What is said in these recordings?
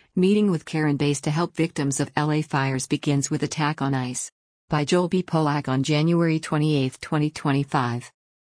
Meeting with Karen Bass to help victims of LA fires begins with attack on ICE. By Joel B. Polak on January 28, 2025.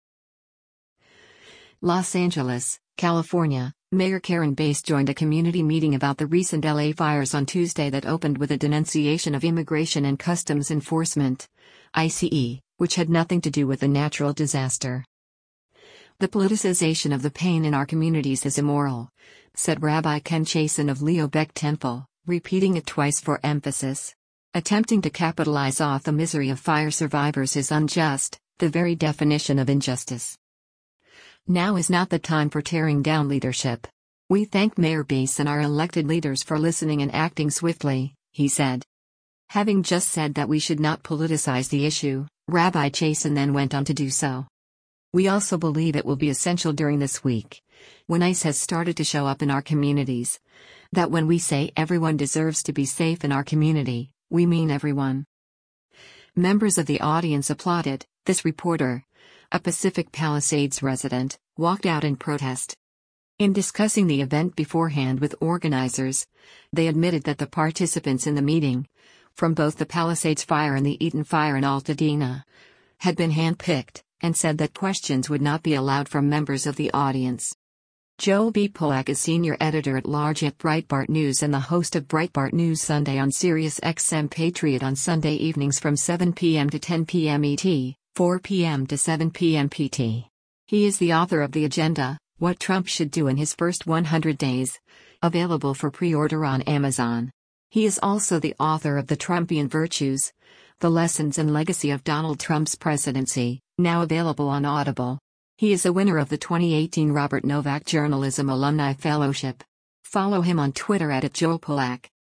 Los Angeles, California, Mayor Karen Bass joined a community meeting about the recent LA fires on Tuesday that opened with a denunciation of Immigration and Customs Enforcement, ICE, which had nothing to do with the natural disaster. "The politicization of the pain in our communities is immoral," said Rabbi Ken Chasin of Leo Beck Temple, repeating it twice for emphasis. "Attempting to capitalize off the misery of fire survivors is unjust, the very definition of injustice. Now is not the time for tearing down leadership. We thank Mayor Bass and our elected leaders for listening and acting swiftly," he said. Having just said that we should not politicize the issue, Rabbi Chasin then went on to do so. "We also believe it will be essential during this week, when ICE has started to show up in our communities, that when we say everyone deserves to be safe in our community, we mean everyone." Members of the audience applauded. This reporter, a Pacific Palisades resident, walked out in protest. In discussing the event beforehand with organizers, they admitted that the participants in the meeting, from both the Palisades fire and the Eaton fire in Altadena, had been handpicked, and said that questions would not be allowed from members of the audience. Joel B. Polak is senior editor-at-large at Breitbart News and the host of Breitbart News Sunday on Sirius XM Patriot on Sunday evenings from 7 p.m. to 10 p.m. ET, 4 p.m. to 7 p.m. PT. He is the author of The Agenda, What Trump Should Do in His First 100 Days, available for pre-order on Amazon. He is also the author of The Trumpian Virtues, The Lessons and Legacy of Donald Trump's Presidency, now available on Audible. He is a winner of the 2018 Robert Novak Journalism Alumni Fellowship. Follow him on Twitter @JoelPolak.